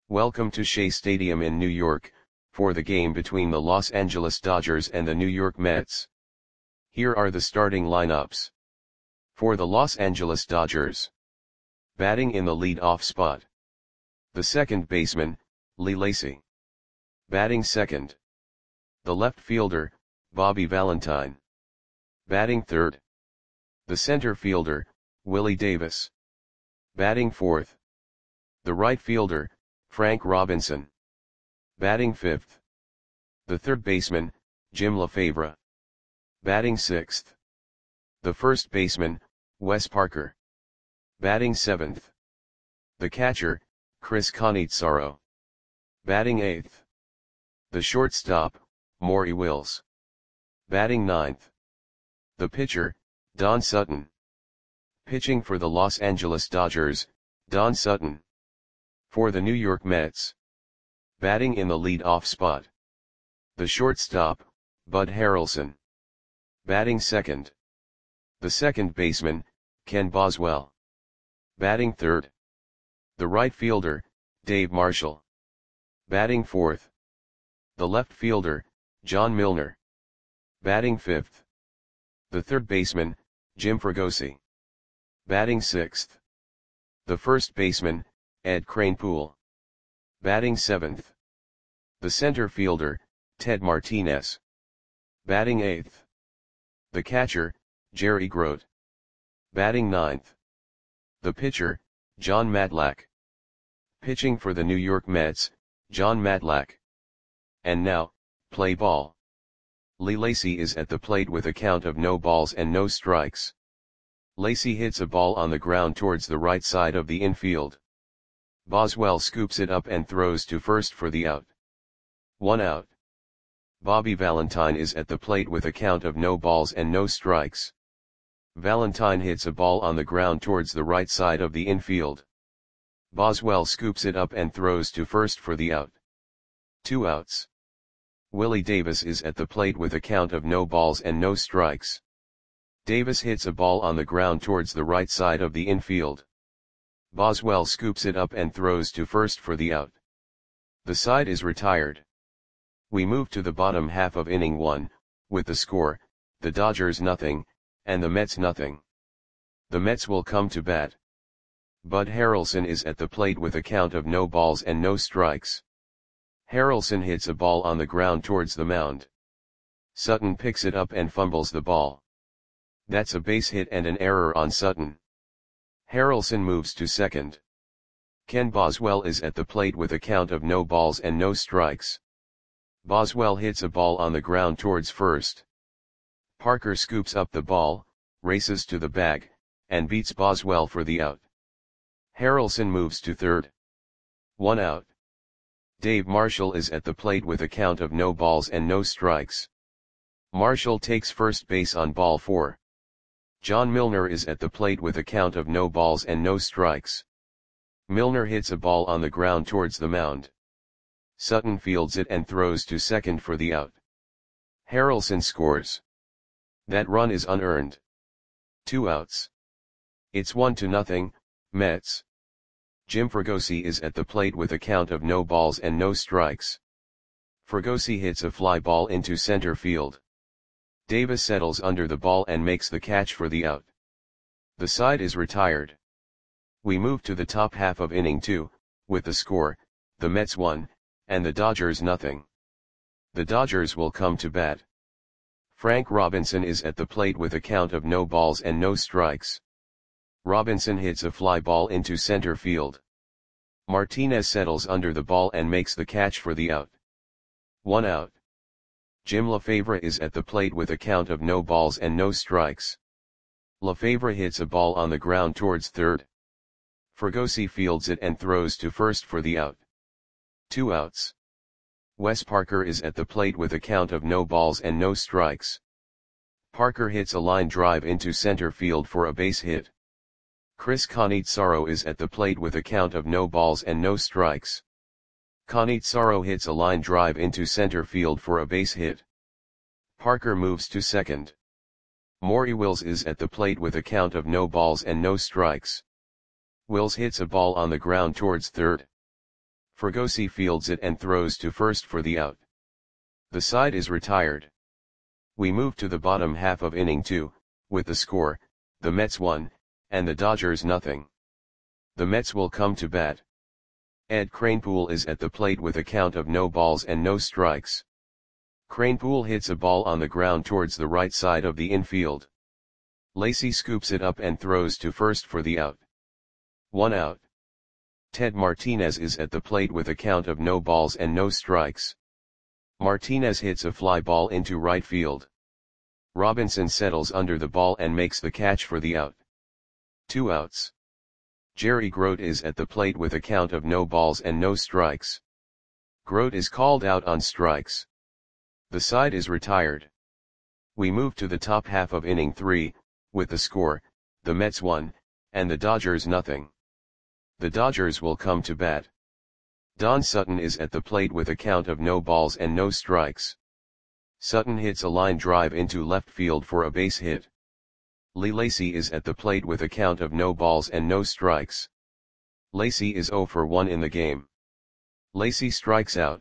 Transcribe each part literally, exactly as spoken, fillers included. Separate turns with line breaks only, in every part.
Welcome to Shea Stadium in New York, for the game between the Los Angeles Dodgers and the New York Mets. Here are the starting lineups. For the Los Angeles Dodgers. Batting in the lead-off spot. The second baseman, Lee Lacy. Batting second. The left fielder, Bobby Valentine. Batting third. The center fielder, Willie Davis. Batting fourth. The right fielder, Frank Robinson. Batting fifth. The third baseman, Jim Lefebvre. Batting sixth. The first baseman, Wes Parker. Batting seventh. The catcher, Chris Cannizzaro. Batting eighth. The shortstop, Maury Wills. Batting ninth. The pitcher, Don Sutton. Pitching for the Los Angeles Dodgers, Don Sutton. For the New York Mets. Batting in the lead-off spot. The shortstop, Bud Harrelson. Batting second. The second baseman, Ken Boswell. Batting third. The right fielder, Dave Marshall. Batting fourth. The left fielder, John Milner. Batting fifth. The third baseman, Jim Fregosi. Batting sixth. The first baseman, Ed Kranepool. Batting seventh. The center fielder, Ted Martinez. Batting eighth. The catcher, Jerry Grote. Batting ninth. The pitcher, John Matlack. Pitching for the New York Mets, John Matlack. And now, play ball. Lee Lacy is at the plate with a count of no balls and no strikes. Lacy hits a ball on the ground towards the right side of the infield. Boswell scoops it up and throws to first for the out. One out. Bobby Valentine is at the plate with a count of no balls and no strikes. Valentine hits a ball on the ground towards the right side of the infield. Boswell scoops it up and throws to first for the out. Two outs. Willie Davis is at the plate with a count of no balls and no strikes. Davis hits a ball on the ground towards the right side of the infield. Boswell scoops it up and throws to first for the out. The side is retired. We move to the bottom half of inning one, with the score, the Dodgers nothing, and the Mets nothing. The Mets will come to bat. Bud Harrelson is at the plate with a count of no balls and no strikes. Harrelson hits a ball on the ground towards the mound. Sutton picks it up and fumbles the ball. That's a base hit and an error on Sutton. Harrelson moves to second. Ken Boswell is at the plate with a count of no balls and no strikes. Boswell hits a ball on the ground towards first. Parker scoops up the ball, races to the bag, and beats Boswell for the out. Harrelson moves to third. One out. Dave Marshall is at the plate with a count of no balls and no strikes. Marshall takes first base on ball four. John Milner is at the plate with a count of no balls and no strikes. Milner hits a ball on the ground towards the mound. Sutton fields it and throws to second for the out. Harrelson scores. That run is unearned. Two outs. It's one to nothing, Mets. Jim Fregosi is at the plate with a count of no balls and no strikes. Fregosi hits a fly ball into center field. Davis settles under the ball and makes the catch for the out. The side is retired. We move to the top half of inning two, with the score, the Mets one, and the Dodgers nothing. The Dodgers will come to bat. Frank Robinson is at the plate with a count of no balls and no strikes. Robinson hits a fly ball into center field. Martinez settles under the ball and makes the catch for the out. One out. Jim Lefebvre is at the plate with a count of no balls and no strikes. Lefebvre hits a ball on the ground towards third. Fregosi fields it and throws to first for the out. Two outs. Wes Parker is at the plate with a count of no balls and no strikes. Parker hits a line drive into center field for a base hit. Chris Cannizzaro is at the plate with a count of no balls and no strikes. Cannizzaro hits a line drive into center field for a base hit. Parker moves to second. Maury Wills is at the plate with a count of no balls and no strikes. Wills hits a ball on the ground towards third. Fregosi fields it and throws to first for the out. The side is retired. We move to the bottom half of inning two, with the score, the Mets one, and the Dodgers nothing. The Mets will come to bat. Ed Kranepool is at the plate with a count of no balls and no strikes. Kranepool hits a ball on the ground towards the right side of the infield. Lacy scoops it up and throws to first for the out. One out. Ted Martinez is at the plate with a count of no balls and no strikes. Martinez hits a fly ball into right field. Robinson settles under the ball and makes the catch for the out. Two outs. Jerry Grote is at the plate with a count of no balls and no strikes. Grote is called out on strikes. The side is retired. We move to the top half of inning three, with the score, the Mets one, and the Dodgers nothing. The Dodgers will come to bat. Don Sutton is at the plate with a count of no balls and no strikes. Sutton hits a line drive into left field for a base hit. Lee Lacy is at the plate with a count of no balls and no strikes. Lacy is zero for one in the game. Lacy strikes out.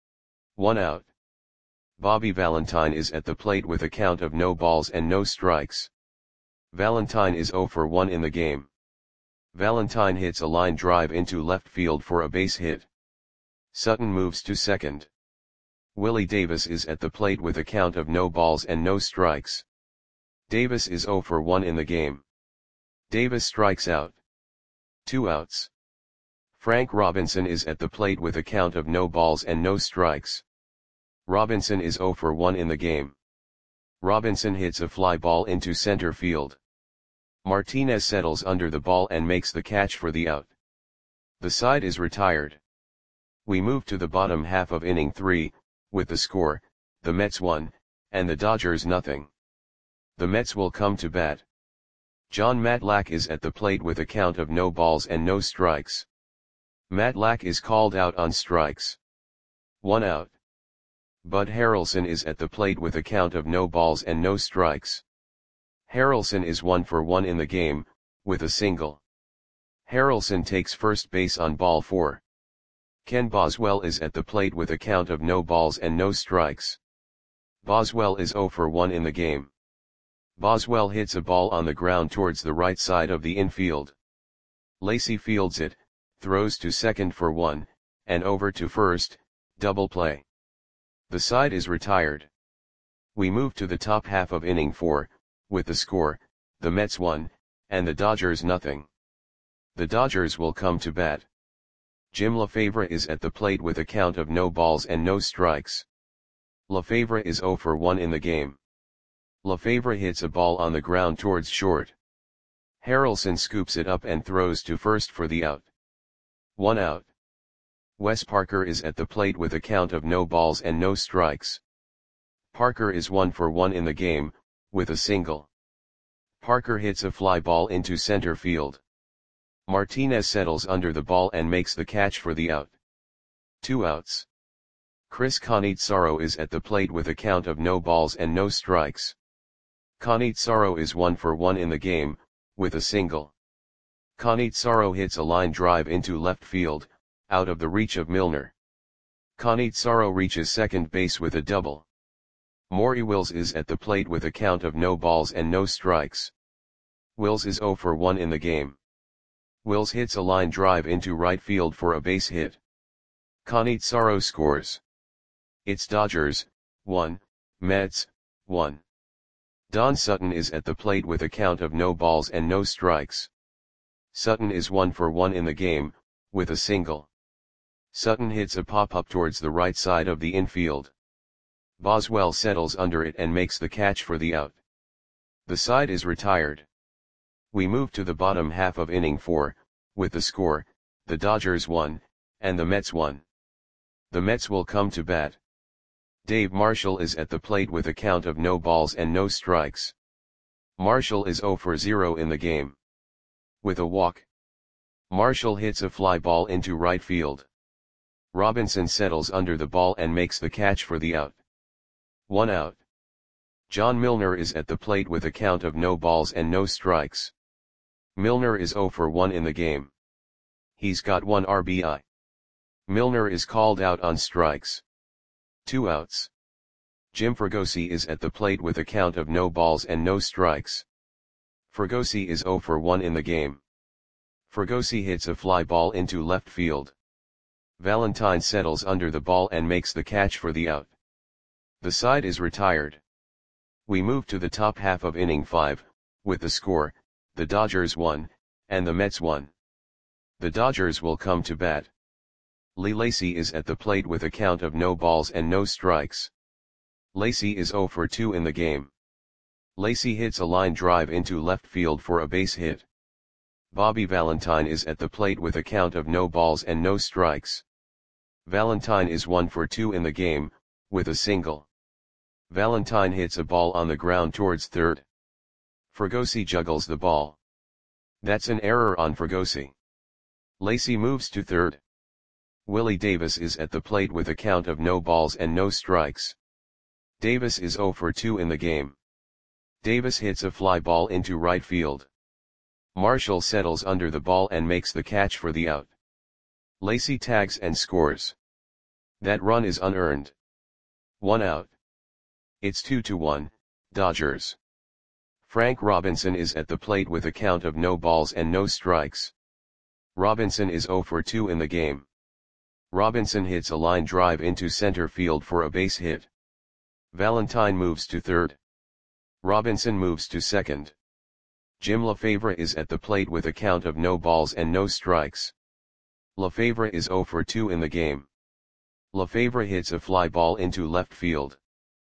One out. Bobby Valentine is at the plate with a count of no balls and no strikes. Valentine is zero for one in the game. Valentine hits a line drive into left field for a base hit. Sutton moves to second. Willie Davis is at the plate with a count of no balls and no strikes. Davis is zero for one in the game. Davis strikes out. Two outs. Frank Robinson is at the plate with a count of no balls and no strikes. Robinson is zero for one in the game. Robinson hits a fly ball into center field. Martinez settles under the ball and makes the catch for the out. The side is retired. We move to the bottom half of inning three, with the score, the Mets one, and the Dodgers nothing. The Mets will come to bat. John Matlack is at the plate with a count of no balls and no strikes. Matlack is called out on strikes. One out. Bud Harrelson is at the plate with a count of no balls and no strikes. Harrelson is one for one in the game, with a single. Harrelson takes first base on ball four. Ken Boswell is at the plate with a count of no balls and no strikes. Boswell is zero for one in the game. Boswell hits a ball on the ground towards the right side of the infield. Lacy fields it, throws to second for one, and over to first, double play. The side is retired. We move to the top half of inning four, with the score, the Mets one, and the Dodgers nothing. The Dodgers will come to bat. Jim LaFavre is at the plate with a count of no balls and no strikes. LaFavre is zero for one in the game. LaFavre hits a ball on the ground towards short. Harrelson scoops it up and throws to first for the out. One out. Wes Parker is at the plate with a count of no balls and no strikes. Parker is one for one in the game, with a single. Parker hits a fly ball into center field. Martinez settles under the ball and makes the catch for the out. Two outs. Chris Cannizzaro is at the plate with a count of no balls and no strikes. Cannizzaro is one for one in the game, with a single. Cannizzaro hits a line drive into left field, out of the reach of Milner. Cannizzaro reaches second base with a double. Maury Wills is at the plate with a count of no balls and no strikes. Wills is zero for one in the game. Wills hits a line drive into right field for a base hit. Cannizzaro scores. It's Dodgers, one, Mets, one. Don Sutton is at the plate with a count of no balls and no strikes. Sutton is one for one in the game, with a single. Sutton hits a pop-up towards the right side of the infield. Boswell settles under it and makes the catch for the out. The side is retired. We move to the bottom half of inning four, with the score, the Dodgers one, and the Mets one. The Mets will come to bat. Dave Marshall is at the plate with a count of no balls and no strikes. Marshall is zero for zero in the game. With a walk. Marshall hits a fly ball into right field. Robinson settles under the ball and makes the catch for the out. One out. John Milner is at the plate with a count of no balls and no strikes. Milner is zero for one in the game. He's got one R B I. Milner is called out on strikes. Two outs. Jim Fregosi is at the plate with a count of no balls and no strikes. Fregosi is zero for one in the game. Fregosi hits a fly ball into left field. Valentine settles under the ball and makes the catch for the out. The side is retired. We move to the top half of inning five, with the score, the Dodgers won, and the Mets won. The Dodgers will come to bat. Lee Lacy is at the plate with a count of no balls and no strikes. Lacy is zero for two in the game. Lacy hits a line drive into left field for a base hit. Bobby Valentine is at the plate with a count of no balls and no strikes. Valentine is one for two in the game, with a single. Valentine hits a ball on the ground towards third. Fregosi juggles the ball. That's an error on Fregosi. Lacy moves to third. Willie Davis is at the plate with a count of no balls and no strikes. Davis is zero for two in the game. Davis hits a fly ball into right field. Marshall settles under the ball and makes the catch for the out. Lacy tags and scores. That run is unearned. One out. It's two to one, Dodgers. Frank Robinson is at the plate with a count of no balls and no strikes. Robinson is zero for two in the game. Robinson hits a line drive into center field for a base hit. Valentine moves to third. Robinson moves to second. Jim LaFavre is at the plate with a count of no balls and no strikes. LaFavre is zero for two in the game. LaFavre hits a fly ball into left field.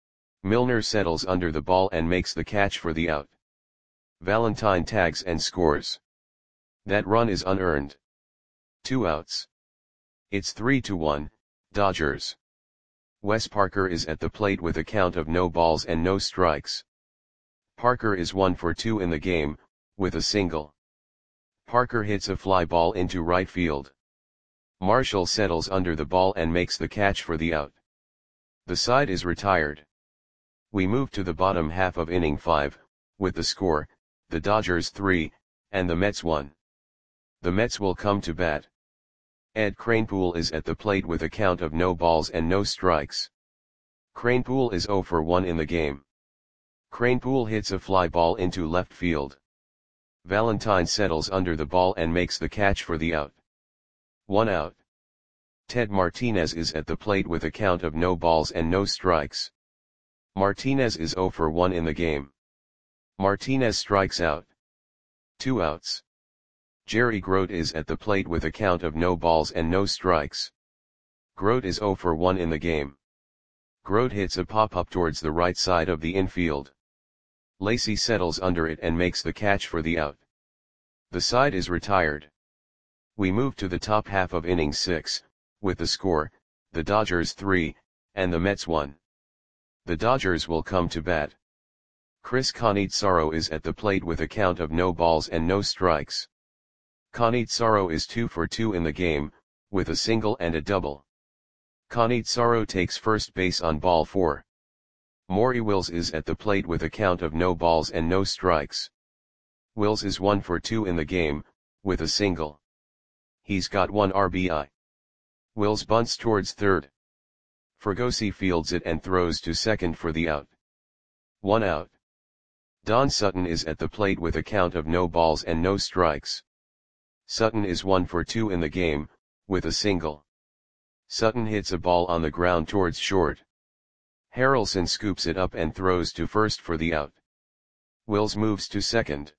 Milner settles under the ball and makes the catch for the out. Valentine tags and scores. That run is unearned. Two outs. It's three to one, Dodgers. Wes Parker is at the plate with a count of no balls and no strikes. Parker is one for two in the game, with a single. Parker hits a fly ball into right field. Marshall settles under the ball and makes the catch for the out. The side is retired. We move to the bottom half of inning five, with the score, the Dodgers three, and the Mets one. The Mets will come to bat. Ed Kranepool is at the plate with a count of no balls and no strikes. Kranepool is zero for one in the game. Kranepool hits a fly ball into left field. Valentine settles under the ball and makes the catch for the out. One out. Ted Martinez is at the plate with a count of no balls and no strikes. Martinez is zero for one in the game. Martinez strikes out. Two outs. Jerry Grote is at the plate with a count of no balls and no strikes. Grote is zero for one in the game. Grote hits a pop-up towards the right side of the infield. Lacy settles under it and makes the catch for the out. The side is retired. We move to the top half of inning six, with the score, the Dodgers three, and the Mets one. The Dodgers will come to bat. Chris Cannizzaro is at the plate with a count of no balls and no strikes. Cannizzaro is two for two in the game, with a single and a double. Cannizzaro takes first base on ball four. Maury Wills is at the plate with a count of no balls and no strikes. Wills is one for two in the game, with a single. He's got one R B I. Wills bunts towards third. Fregosi fields it and throws to second for the out. One out. Don Sutton is at the plate with a count of no balls and no strikes. Sutton is one for two in the game, with a single. Sutton hits a ball on the ground towards short. Harrelson scoops it up and throws to first for the out. Wills moves to second.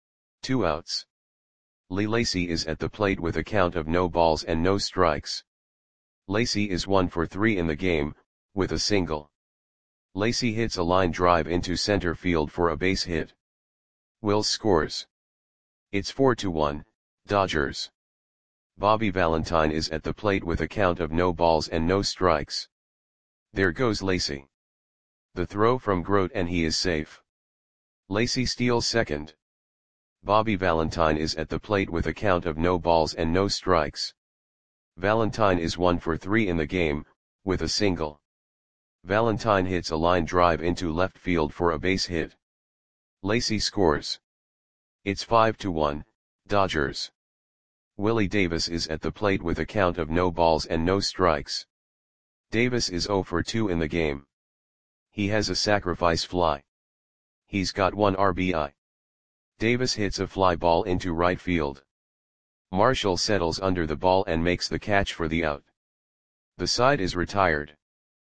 Two outs. Lee Lacy is at the plate with a count of no balls and no strikes. Lacy is one for three in the game, with a single. Lacy hits a line drive into center field for a base hit. Wills scores. It's four to one, Dodgers. Bobby Valentine is at the plate with a count of no balls and no strikes. There goes Lacy. The throw from Grote and he is safe. Lacy steals second. Bobby Valentine is at the plate with a count of no balls and no strikes. Valentine is one for three in the game, with a single. Valentine hits a line drive into left field for a base hit. Lacy scores. It's five to one, Dodgers. Willie Davis is at the plate with a count of no balls and no strikes. Davis is oh for two in the game. He has a sacrifice fly. He's got one R B I. Davis hits a fly ball into right field. Marshall settles under the ball and makes the catch for the out. The side is retired.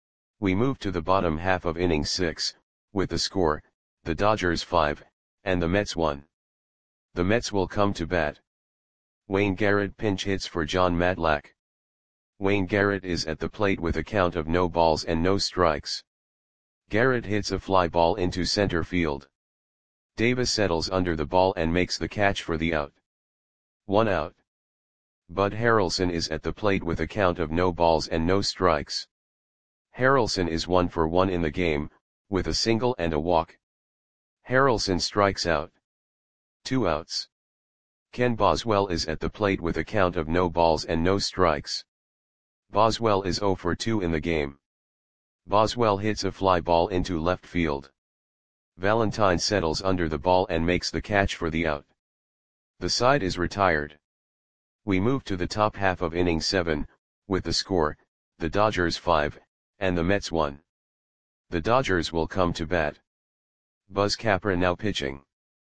We move to the bottom half of inning six, with the score, the Dodgers five, and the Mets one. The Mets will come to bat. Wayne Garrett pinch hits for Jon Matlack. Wayne Garrett is at the plate with a count of no balls and no strikes. Garrett hits a fly ball into center field. Davis settles under the ball and makes the catch for the out. One out. Bud Harrelson is at the plate with a count of no balls and no strikes. Harrelson is one for one in the game, with a single and a walk. Harrelson strikes out. Two outs. Ken Boswell is at the plate with a count of no balls and no strikes. Boswell is oh for two in the game. Boswell hits a fly ball into left field. Valentine settles under the ball and makes the catch for the out. The side is retired. We move to the top half of inning seven, with the score, the Dodgers five, and the Mets one. The Dodgers will come to bat. Buzz Capra now pitching.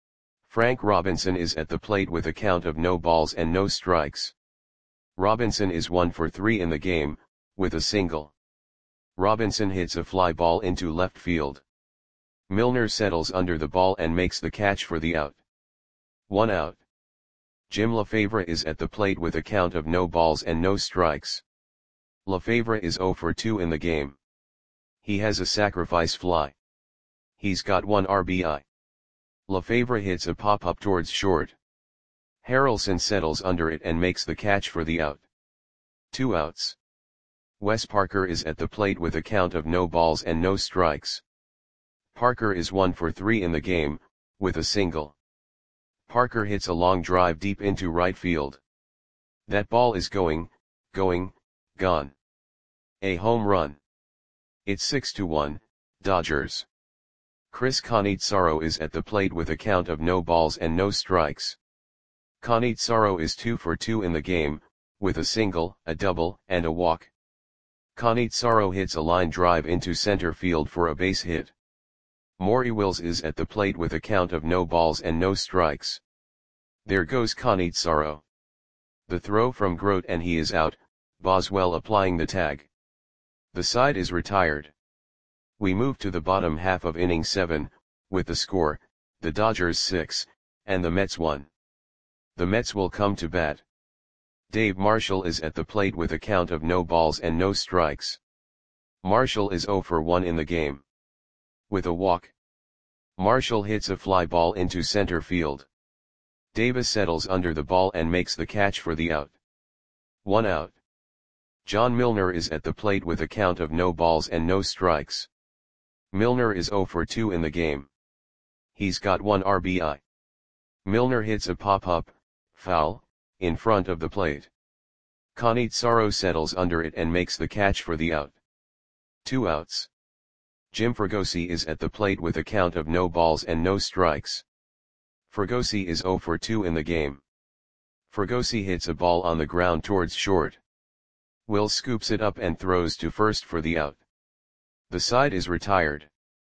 Frank Robinson is at the plate with a count of no balls and no strikes. Robinson is one for three in the game, with a single. Robinson hits a fly ball into left field. Milner settles under the ball and makes the catch for the out. One out. Jim Lefebvre is at the plate with a count of no balls and no strikes. Lefebvre is oh for two in the game. He has a sacrifice fly. He's got one R B I. Lefebvre hits a pop-up towards short. Harrelson settles under it and makes the catch for the out. Two outs. Wes Parker is at the plate with a count of no balls and no strikes. Parker is one for three in the game, with a single. Parker hits a long drive deep into right field. That ball is going, going, gone. A home run. It's six to one, Dodgers. Chris Cannizzaro is at the plate with a count of no balls and no strikes. Cannizzaro is two for two in the game, with a single, a double, and a walk. Cannizzaro hits a line drive into center field for a base hit. Maury Wills is at the plate with a count of no balls and no strikes. There goes Cannizzaro. The throw from Grote and he is out, Boswell applying the tag. The side is retired. We move to the bottom half of inning seven, with the score, the Dodgers six, and the Mets one. The Mets will come to bat. Dave Marshall is at the plate with a count of no balls and no strikes. Marshall is oh for one in the game. With a walk. Marshall hits a fly ball into center field. Davis settles under the ball and makes the catch for the out. One out. John Milner is at the plate with a count of no balls and no strikes. Milner is oh for two in the game. He's got one R B I. Milner hits a pop-up, foul, in front of the plate. Cannizzaro settles under it and makes the catch for the out. Two outs. Jim Fregosi is at the plate with a count of no balls and no strikes. Fregosi is oh for two in the game. Fregosi hits a ball on the ground towards short. Will scoops it up and throws to first for the out. The side is retired.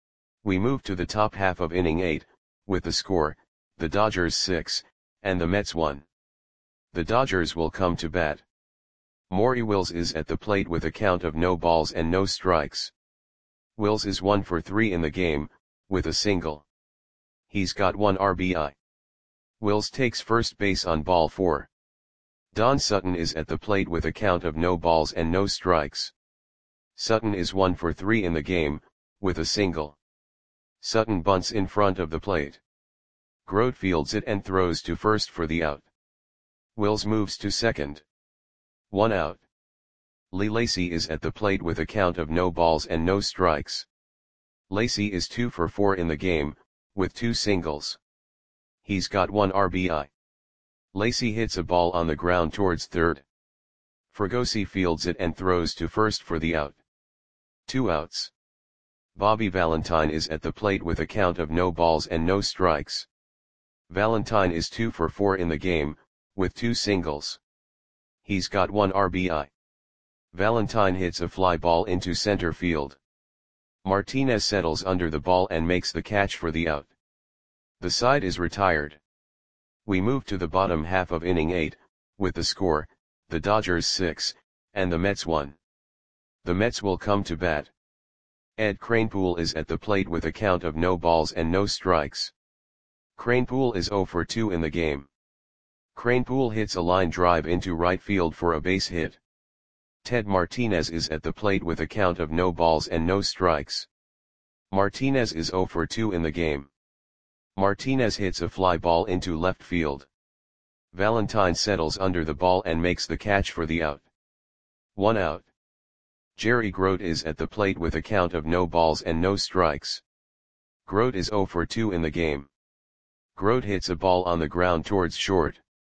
We move to the top half of inning eight, with the score, the Dodgers six, and the Mets one. The Dodgers will come to bat. Maury Wills is at the plate with a count of no balls and no strikes. Wills is one for three in the game, with a single. He's got one R B I. Wills takes first base on ball four. Don Sutton is at the plate with a count of no balls and no strikes. Sutton is one for three in the game, with a single. Sutton bunts in front of the plate. Grote fields it and throws to first for the out. Wills moves to second. One out. Lee Lacy is at the plate with a count of no balls and no strikes. Lacy is two for four in the game, with two singles. He's got one R B I. Lacy hits a ball on the ground towards third. Fregosi fields it and throws to first for the out. Two outs. Bobby Valentine is at the plate with a count of no balls and no strikes. Valentine is two for four in the game, with two singles. He's got one R B I. Valentine hits a fly ball into center field. Martinez settles under the ball and makes the catch for the out. The side is retired. We move to the bottom half of inning eight, with the score, the Dodgers six, and the Mets one. The Mets will come to bat. Ed Kranepool is at the plate with a count of no balls and no strikes. Kranepool is zero for two in the game. Kranepool hits a line drive into right field for a base hit. Ted Martinez is at the plate with a count of no balls and no strikes. Martinez is zero for two in the game. Martinez hits a fly ball into left field. Valentine settles under the ball and makes the catch for the out. One out. Jerry Grote is at the plate with a count of no balls and no strikes. Grote is zero for two in the game. Grote hits a ball on the ground towards short.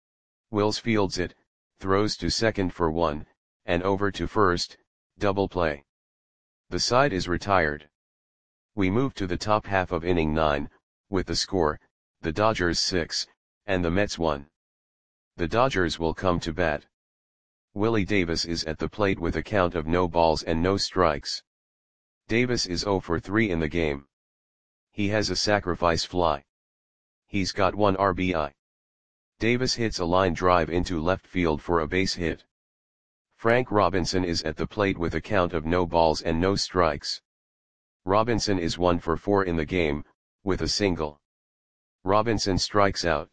Wills fields it, throws to second for one, and over to first, double play. The side is retired. We move to the top half of inning nine, with the score, the Dodgers six, and the Mets one. The Dodgers will come to bat. Willie Davis is at the plate with a count of no balls and no strikes. Davis is zero for three in the game. He has a sacrifice fly. He's got one R B I. Davis hits a line drive into left field for a base hit. Frank Robinson is at the plate with a count of no balls and no strikes. Robinson is one for four in the game, with a single. Robinson strikes out.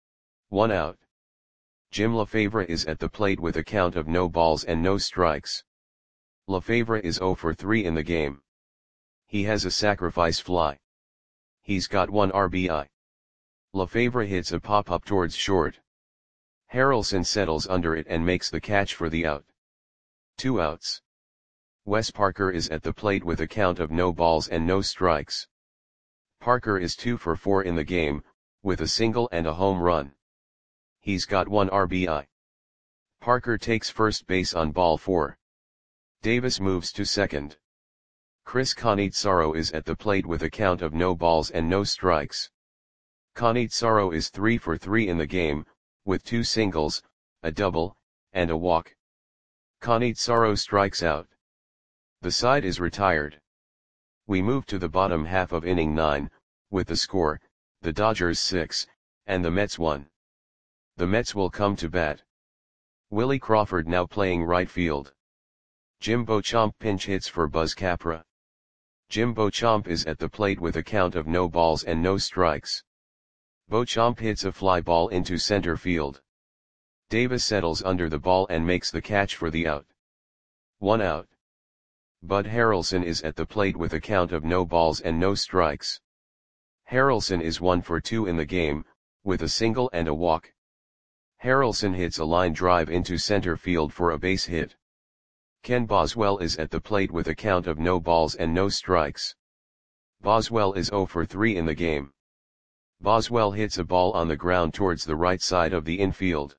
One out. Jim LaFavre is at the plate with a count of no balls and no strikes. LaFavre is zero for three in the game. He has a sacrifice fly. He's got one R B I. LaFavre hits a pop-up towards short. Harrelson settles under it and makes the catch for the out. Two outs. Wes Parker is at the plate with a count of no balls and no strikes. Parker is two for four in the game, with a single and a home run. He's got one R B I. Parker takes first base on ball four. Davis moves to second. Chris Cannizzaro is at the plate with a count of no balls and no strikes. Cannizzaro is three for three in the game, with two singles, a double, and a walk. Cannizzaro strikes out. The side is retired. We move to the bottom half of inning nine, with the score, the Dodgers six, and the Mets one. The Mets will come to bat. Willie Crawford now playing right field. Jim Beauchamp pinch hits for Buzz Capra. Jim Beauchamp is at the plate with a count of no balls and no strikes. Beauchamp hits a fly ball into center field. Davis settles under the ball and makes the catch for the out. One out. Bud Harrelson is at the plate with a count of no balls and no strikes. Harrelson is one for two in the game, with a single and a walk. Harrelson hits a line drive into center field for a base hit. Ken Boswell is at the plate with a count of no balls and no strikes. Boswell is zero for three in the game. Boswell hits a ball on the ground towards the right side of the infield.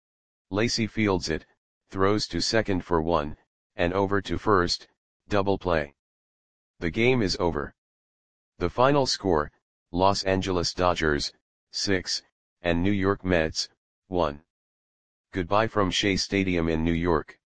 Lacy fields it, throws to second for one, and over to first, double play. The game is over. The final score, Los Angeles Dodgers, six, and New York Mets, one. Goodbye from Shea Stadium in New York.